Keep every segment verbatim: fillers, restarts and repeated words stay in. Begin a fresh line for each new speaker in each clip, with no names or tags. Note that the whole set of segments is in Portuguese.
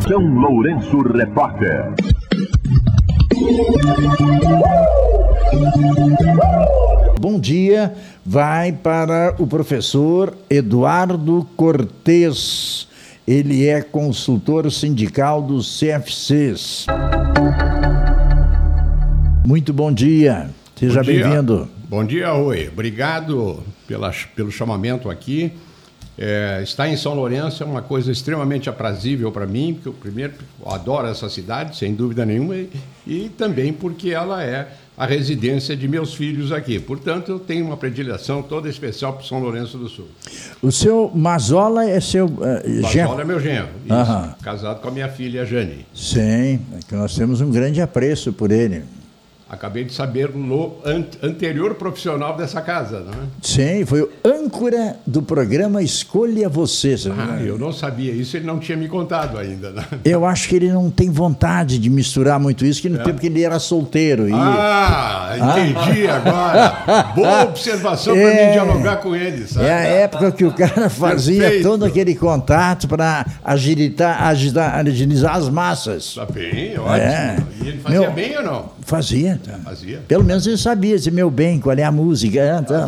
São Lourenço Repórter.
Bom dia, vai para o professor Eduardo Cortes. Ele é consultor sindical dos C F Cs. Muito bom dia, seja bem-vindo.
Bom dia, Rui. Obrigado pela, pelo chamamento aqui. É, estar em São Lourenço é uma coisa extremamente aprazível para mim, porque eu, primeiro, eu adoro essa cidade, sem dúvida nenhuma, e, e também porque ela é a residência de meus filhos aqui. Portanto, eu tenho uma predileção toda especial para São Lourenço do Sul.
O seu Mazola é seu uh,
Mazola
genro?
é meu genro, isso, uh-huh. Casado com a minha filha, Jane.
Sim, é que nós temos um grande apreço por ele.
Acabei de saber no anterior profissional dessa casa, não é?
Sim, foi o âncora do programa Escolha Você.
Ah, eu não sabia isso, ele não tinha me contado ainda. Né?
Eu acho que ele não tem vontade de misturar muito isso, que no é. tempo que ele era solteiro. E...
Ah, entendi ah. agora. Boa observação é, para mim dialogar com ele. Sabe?
É a época que o cara fazia Perfeito. todo aquele contato para agilitar, agilizar, agilizar as massas.
Tá bem, ótimo. É. E ele fazia Meu, bem ou não?
Fazia.
Fazia.
Pelo menos ele sabia dizer, meu bem, qual é a música. Então...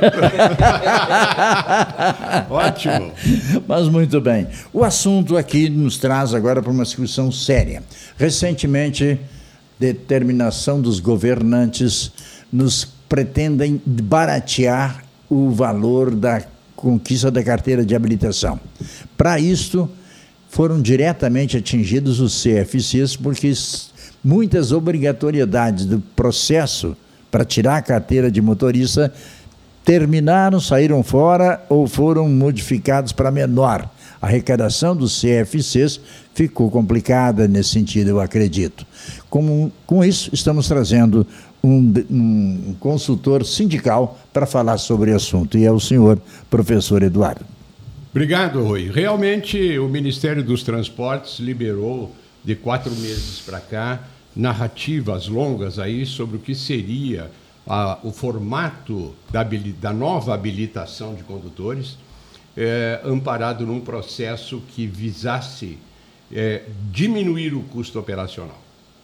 Ah, certo. Ótimo.
Mas muito bem. O assunto aqui nos traz agora para uma discussão séria. Recentemente, determinação dos governantes nos pretendem baratear o valor da conquista da carteira de habilitação. Para isto, foram diretamente atingidos os C F Cs, porque muitas obrigatoriedades do processo para tirar a carteira de motorista terminaram, saíram fora ou foram modificados para menor. A arrecadação dos C F Cs ficou complicada nesse sentido, eu acredito. Com, com isso, estamos trazendo um, um consultor sindical para falar sobre o assunto, e é o senhor professor Eduardo.
Obrigado, Rui. Realmente, o Ministério dos Transportes liberou, de quatro meses para cá, narrativas longas aí sobre o que seria a, o formato da, da nova habilitação de condutores, é, amparado num processo que visasse é, diminuir o custo operacional.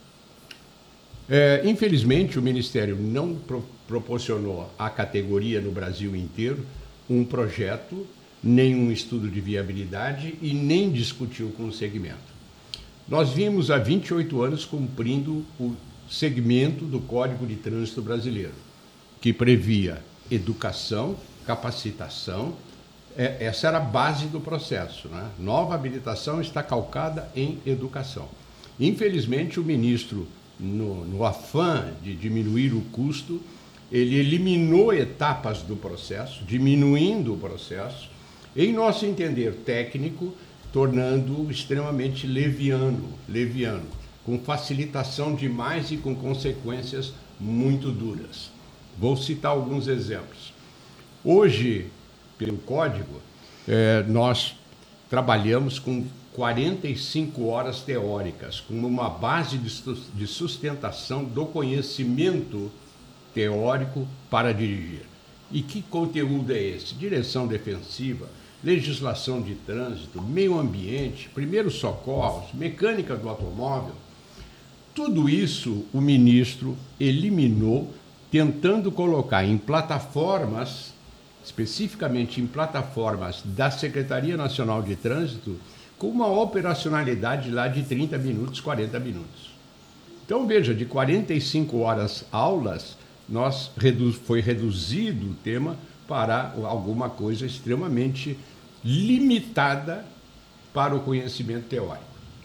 É, infelizmente, o Ministério não pro, proporcionou à categoria no Brasil inteiro um projeto, nem um estudo de viabilidade e nem discutiu com o segmento. Nós vimos há vinte e oito anos cumprindo o segmento do Código de Trânsito Brasileiro, que previa educação, capacitação, é, essa era a base do processo, né? Nova habilitação está calcada em educação. Infelizmente, o ministro, no, no afã de diminuir o custo, ele eliminou etapas do processo, diminuindo o processo, em nosso entender técnico, tornando-o extremamente leviano, leviano, com facilitação demais e com consequências muito duras. Vou citar alguns exemplos. Hoje, pelo Código, eh, nós trabalhamos com quarenta e cinco horas teóricas, com uma base de sustentação do conhecimento teórico para dirigir. E que conteúdo é esse? Direção defensiva, legislação de trânsito, meio ambiente, primeiros socorros, mecânica do automóvel. Tudo isso o ministro eliminou, tentando colocar em plataformas, especificamente em plataformas da Secretaria Nacional de Trânsito, com uma operacionalidade lá de trinta minutos, quarenta minutos. Então, veja, de quarenta e cinco horas aulas, nós redu- foi reduzido o tema para alguma coisa extremamente limitada para o conhecimento teórico.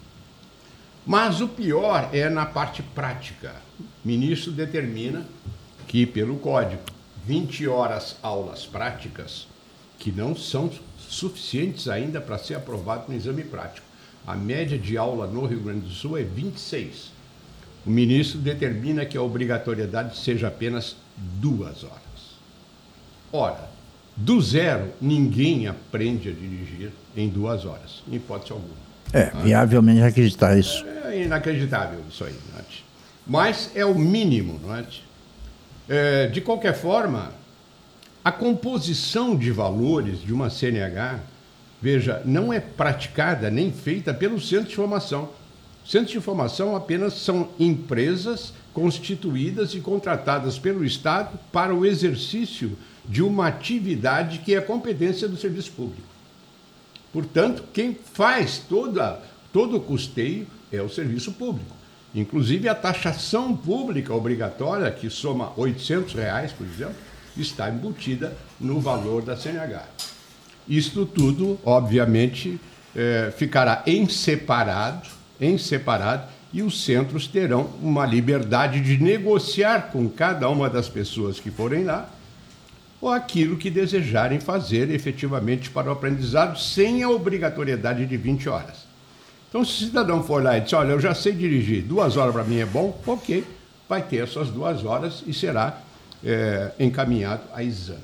Mas o pior é na parte prática. O ministro determina que, pelo Código, vinte horas aulas práticas, que não são suficientes ainda para ser aprovado no exame prático. A média de aula no Rio Grande do Sul é vinte e seis. O ministro determina que a obrigatoriedade seja apenas duas horas. Ora, do zero, ninguém aprende a dirigir em duas horas, em hipótese alguma.
É, viavelmente acreditar isso.
É inacreditável isso aí, não é? Mas é o mínimo, não é? É, de qualquer forma, a composição de valores de uma C N H veja, não é praticada nem feita pelo centro de formação. Centros de formação apenas são empresas constituídas e contratadas pelo Estado para o exercício de uma atividade que é competência do serviço público. Portanto, quem faz toda, todo o custeio é o serviço público. Inclusive, a taxação pública obrigatória, que soma oitocentos reais, por exemplo, está embutida no valor da C N H. Isto tudo, obviamente, eh, ficará em separado, em separado, e os centros terão uma liberdade de negociar com cada uma das pessoas que forem lá ou aquilo que desejarem fazer efetivamente para o aprendizado, sem a obrigatoriedade de vinte horas. Então, se o cidadão for lá e diz, olha, eu já sei dirigir, duas horas para mim é bom, ok, vai ter essas duas horas e será é, encaminhado a exame.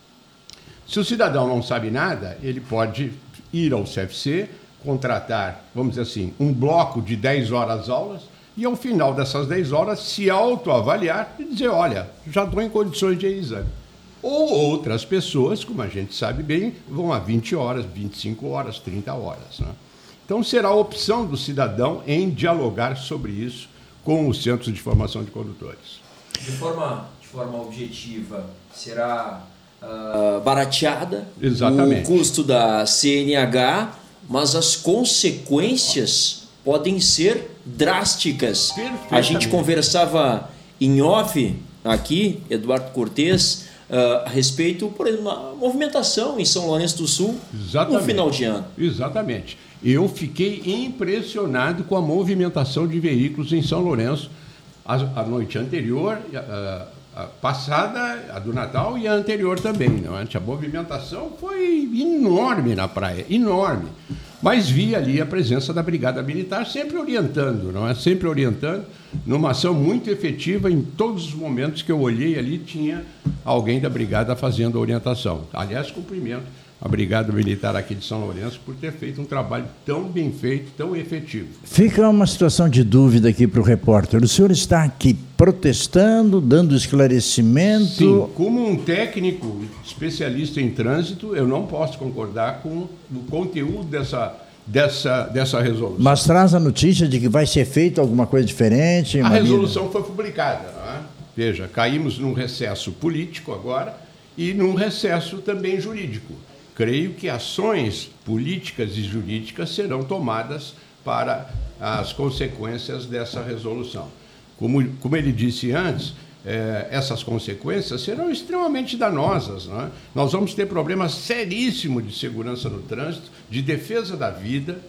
Se o cidadão não sabe nada, ele pode ir ao C F C, contratar, vamos dizer assim, um bloco de dez horas aulas e, ao final dessas dez horas, se autoavaliar e dizer, olha, já estou em condições de ir ao exame. Ou outras pessoas, como a gente sabe bem, vão a vinte horas, vinte e cinco horas, trinta horas. Né? Então, será a opção do cidadão em dialogar sobre isso com os centros de formação de condutores.
De forma, de forma objetiva, será uh, barateada
Exatamente.
o custo da C N H, mas as consequências podem ser drásticas. A gente conversava em off aqui, Eduardo Cortes, uh, a respeito, por exemplo, da movimentação em São Lourenço do Sul. Exatamente. No final de ano.
Exatamente. Eu fiquei impressionado com a movimentação de veículos em São Lourenço a, a noite anterior, a, a passada, a do Natal, e a anterior também. Não é? A movimentação foi enorme na praia, enorme. Mas vi ali a presença da Brigada Militar sempre orientando, não é? Sempre orientando, numa ação muito efetiva. Em todos os momentos que eu olhei ali, tinha alguém da Brigada fazendo a orientação. Aliás, cumprimento a Brigada Militar aqui de São Lourenço por ter feito um trabalho tão bem feito, tão efetivo.
Fica uma situação de dúvida aqui para o repórter. O senhor está aqui protestando, dando esclarecimento?
Sim, como um técnico especialista em trânsito, eu não posso concordar com o conteúdo dessa, dessa, dessa resolução.
Mas traz a notícia de que vai ser feito alguma coisa diferente?
A
Maria?
resolução foi publicada. Não é? Veja, caímos num recesso político agora e num recesso também jurídico. Creio que ações políticas e jurídicas serão tomadas para as consequências dessa resolução. Como, como ele disse antes, eh, essas consequências serão extremamente danosas. Não é? Nós vamos ter problemas seríssimos de segurança no trânsito, de defesa da vida,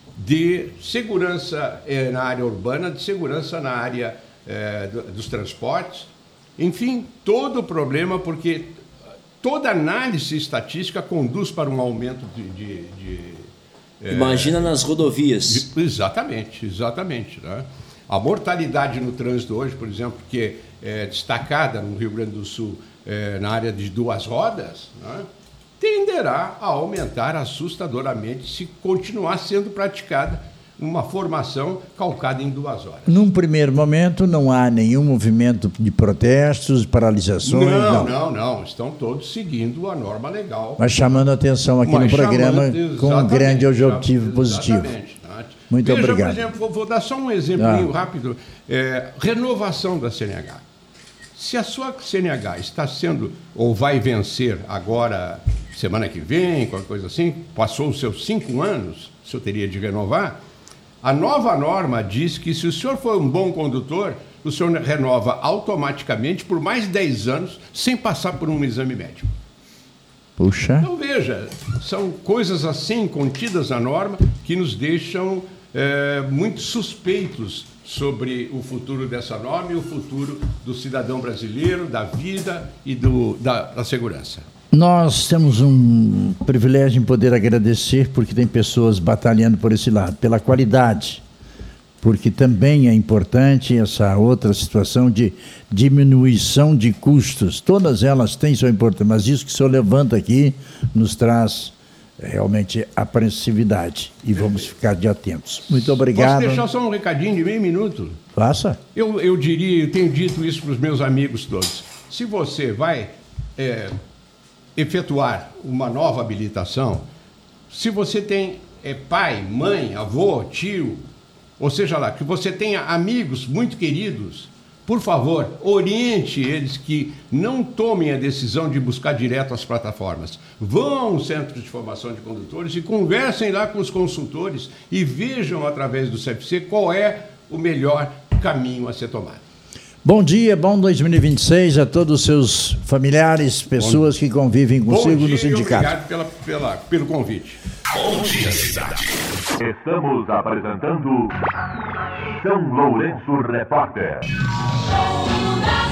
de segurança eh, na área urbana, de segurança na área eh, do, dos transportes. Enfim, todo o problema, porque toda análise estatística conduz para um aumento de... de, de
Imagina é, nas rodovias.
De, exatamente, exatamente. Né? A mortalidade no trânsito hoje, por exemplo, que é destacada no Rio Grande do Sul é, na área de duas rodas, né, tenderá a aumentar assustadoramente se continuar sendo praticada uma formação calcada em duas horas.
Num primeiro momento, não há nenhum movimento de protestos, paralisações?
Não, não, não. não. Estão todos seguindo a norma legal.
Mas chamando a atenção aqui
Mas
no programa com um grande objetivo
exatamente,
positivo.
Exatamente.
Muito
Veja,
obrigado.
Por exemplo, vou, vou dar só um exemplinho
ah.
rápido. É, renovação da C N H. Se a sua C N H está sendo, ou vai vencer agora, semana que vem, qualquer coisa assim, passou os seus cinco anos, o senhor teria de renovar, a nova norma diz que se o senhor for um bom condutor, o senhor renova automaticamente por mais dez anos, sem passar por um exame médico.
Puxa.
Então, veja, são coisas assim contidas na norma que nos deixam é, muito suspeitos sobre o futuro dessa norma e o futuro do cidadão brasileiro, da vida e do, da, da segurança.
Nós temos um privilégio em poder agradecer, porque tem pessoas batalhando por esse lado, pela qualidade, porque também é importante essa outra situação de diminuição de custos. Todas elas têm sua importância, mas isso que o senhor levanta aqui nos traz realmente apreensividade e vamos ficar de atentos. Muito obrigado.
Posso deixar só um recadinho de meio minuto?
Faça.
Eu, eu diria, eu tenho dito isso para os meus amigos todos. Se você vai... É, efetuar uma nova habilitação, se você tem é, pai, mãe, avô, tio, ou seja lá, que você tenha amigos muito queridos, por favor, oriente eles que não tomem a decisão de buscar direto as plataformas. Vão ao Centro de Formação de Condutores e conversem lá com os consultores e vejam através do C F C qual é o melhor caminho a ser tomado.
Bom dia, bom dois mil e vinte e seis a todos os seus familiares, pessoas bom, que convivem consigo
bom dia
no sindicato.
E obrigado pela, pela, pelo convite.
Bom dia, cidade. Estamos apresentando São Lourenço Repórter.